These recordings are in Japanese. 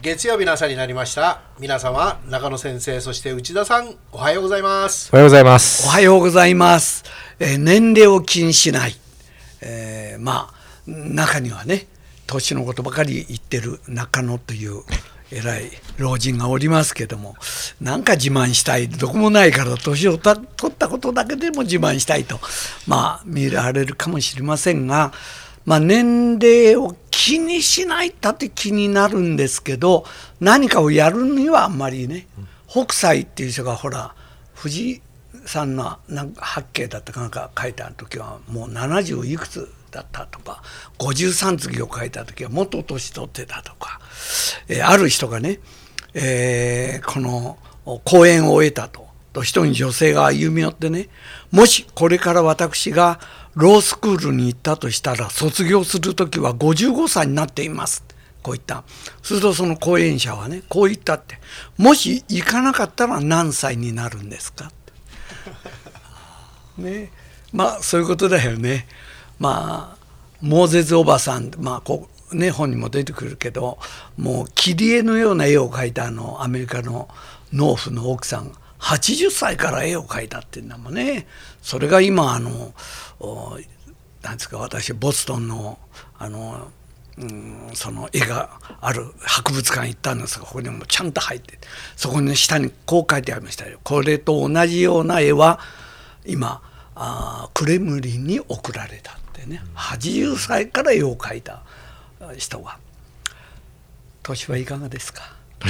月曜日の朝になりました。皆様、中野先生、そして内田さん、おはようございます。 おはようございます。 おはようございます。年齢を気にしない。中にはね、年のことばかり言ってる中野という偉い老人がおりますけども、なんか自慢したい、どこもないから年を取ったことだけでも自慢したいと、見られるかもしれませんが、年齢を気にしないったって気になるんですけど、何かをやるにはあんまりね、北斎っていう人がほら藤井さんの八景だったかなんか書いた時はもう70いくつだったとか、53次を書いた時はもっと年取ってたとか、ある人がね、この講演を終えたと一人女性が歩み寄ってね、もしこれから私がロースクールに行ったとしたら卒業するときは55歳になっています、こう言った。するとその講演者はね、こう言ったって、もし行かなかったら何歳になるんですかね、そういうことだよね。モーゼズおばさん、本にも出てくるけど、もう切り絵のような絵を描いたアメリカの農夫の奥さん80歳から絵を描いたっていうんだもんね。それが今なんですか、私ボストンのその絵がある博物館行ったんですが、ここにもちゃんと入って、そこに下にこう書いてありましたよ。これと同じような絵は今クレムリンに送られたってね。80歳から絵を描いた人が。年はいかがですか？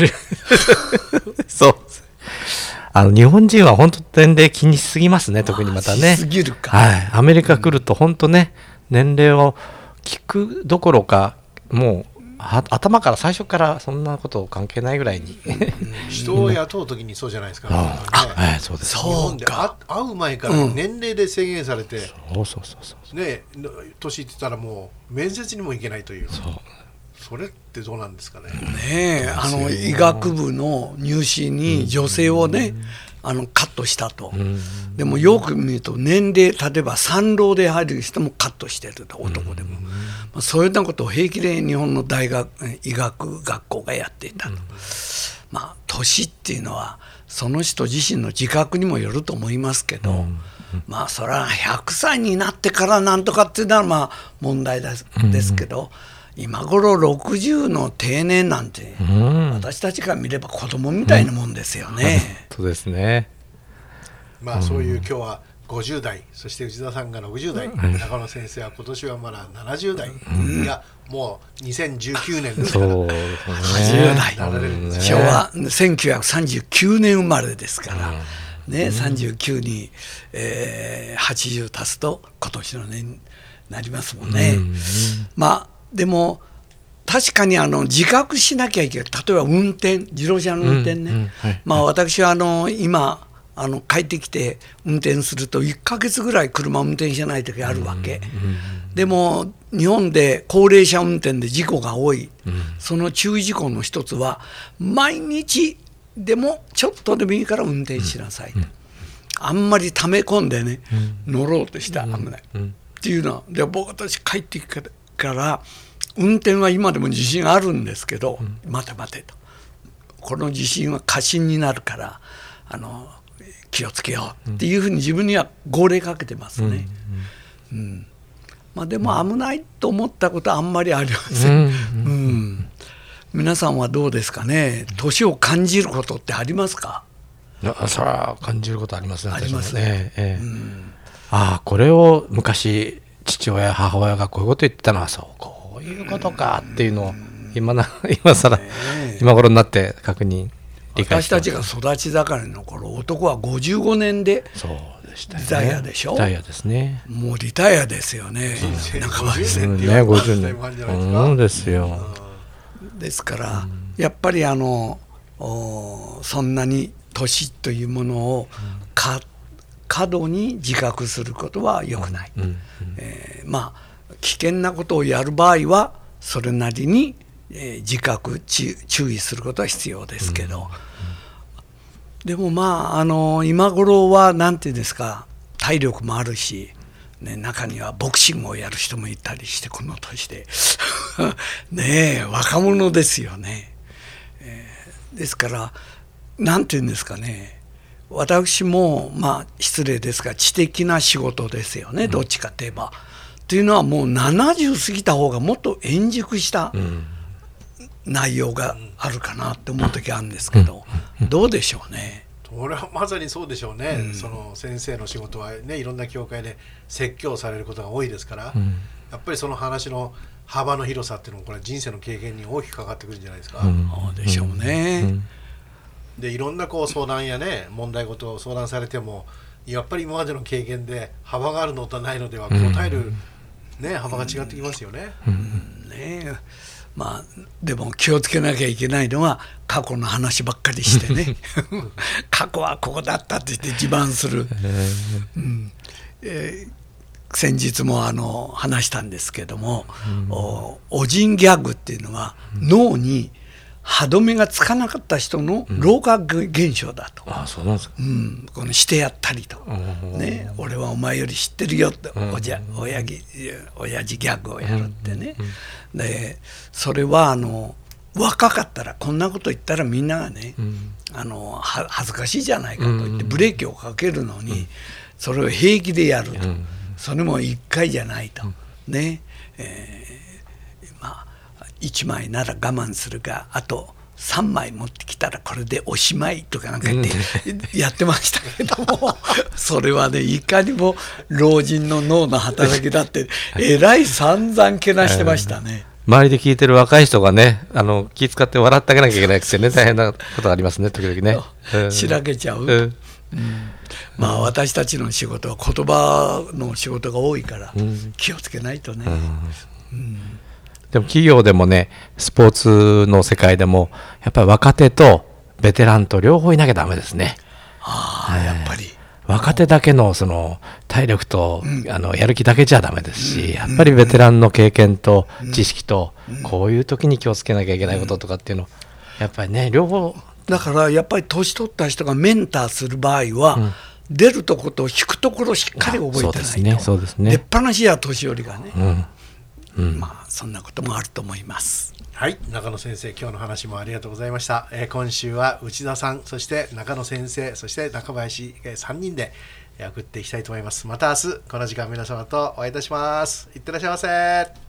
そう日本人は本当年齢気にしすぎますね、特にまたね。 しすぎるか。 はい、アメリカ来ると本当ね、年齢を聞くどころか、もう頭から最初からそんなこと関係ないぐらいに人を雇うときにそうじゃないですか、 そうです。 日本で会う前から年齢で制限されて、ね、年いってたらもう面接にも行けないという。それってどうなんですかね。 医学部の入試に女性をね、カットしたと。でもよく見ると年齢、例えば産老で入る人もカットしてると、男でも。そういうようなことを平気で日本の大学医学学校がやっていたと。年っていうのはその人自身の自覚にもよると思いますけど、それは100歳になってからなんとかっていうのは問題ですけど、今頃60の定年なんて、私たちから見れば子供みたいなもんですよね。 そうですね。 そういう今日は50代、そして内田さんが60代、中野先生は今年はまだ70代がもう2019年ですから、 80代、昭和1939年生まれですからね、39に、80足すと今年の年になりますもんね。でも確かに自覚しなきゃいけない。例えば運転、自動車の運転ね。私は今帰ってきて運転すると1ヶ月ぐらい車を運転しない時あるわけ。でも日本で高齢者運転で事故が多い。その注意事項の一つは、毎日でもちょっとでもいいから運転しなさいと。あんまり溜め込んでね、乗ろうとしたら危ないっていうのは。で、僕私帰ってきてから運転は今でも自信あるんですけど、待てと、この自信は過信になるから気をつけようっていうふうに自分には号令かけてますね。でも危ないと思ったことはあんまりありません。皆さんはどうですかね。年を感じることってありますか？ それは感じることありますね。 ありますね。 これを昔父親母親がこういうこと言ってたのは、こういうことかっていうのを今頃になって確認理解して、 私たちが育ち盛りの頃、男は55年でリタイアでしょ。 リタイアですね。 もうリタイアですよね。 50年 50年そうですよ。 ですからやっぱりそんなに年というものを過度に自覚することは良くない。危険なことをやる場合はそれなりに自覚注意することは必要ですけど、でも今頃はなんていうんですか、体力もあるし、中にはボクシングをやる人もいたりして、この年でねえ若者ですよね。 ですからなんていうんですかね、私も失礼ですが知的な仕事ですよね、どっちかといえば。というのはもう70過ぎた方がもっと円熟した内容があるかなって思う時あるんですけど、どうでしょうね。 これはまさにそうでしょうね、その先生の仕事はね、いろんな教会で説教されることが多いですから、やっぱりその話の幅の広さっていうのもこれ人生の経験に大きくかかってくるんじゃないですか。 そうでしょうね。 でいろんな相談やね問題事を相談されても、やっぱり今までの経験で幅があるのとないのでは答える、幅が違ってきますよね。 でも気をつけなきゃいけないのは過去の話ばっかりしてね過去はここだったって言って自慢する、先日も話したんですけども、オジンギャグっていうのは脳に歯止めがつかなかった人の老化現象だと、 そうなんですか。 このしてやったりと、俺はお前より知ってるよって、親父ギャグをやるってね、でそれは若かったらこんなこと言ったらみんながね、恥ずかしいじゃないかと言ってブレーキをかけるのに、それを平気でやると、それも1回じゃないとね、1枚なら我慢するが、あと3枚持ってきたらこれでおしまいとかなんか言ってやってましたけどもそれはね、いかにも老人の脳の働きだってえらい散々けなしてましたね。 周りで聞いてる若い人がね、気遣って笑ってあげなきゃいけなくてね、大変なことがありますね、時々ね。 しらけちゃう。私たちの仕事は言葉の仕事が多いから気をつけないとね。 でも企業でもね、スポーツの世界でもやっぱり若手とベテランと両方いなきゃダメですね。 やっぱり若手だけのその体力と、やる気だけじゃダメですし、やっぱりベテランの経験と知識と、こういう時に気をつけなきゃいけないこととかっていうの、やっぱりね、両方だからやっぱり年取った人がメンターする場合は、出るところと引くところをしっかり覚えてないと、 そうですね、 出っ放しや年寄りがね、そんなこともあると思います。 はい、中野先生、今日の話もありがとうございました。今週は内田さん、そして中野先生、そして中林、3人で送っていきたいと思います。また明日この時間皆様とお会いいたします。いってらっしゃいませ。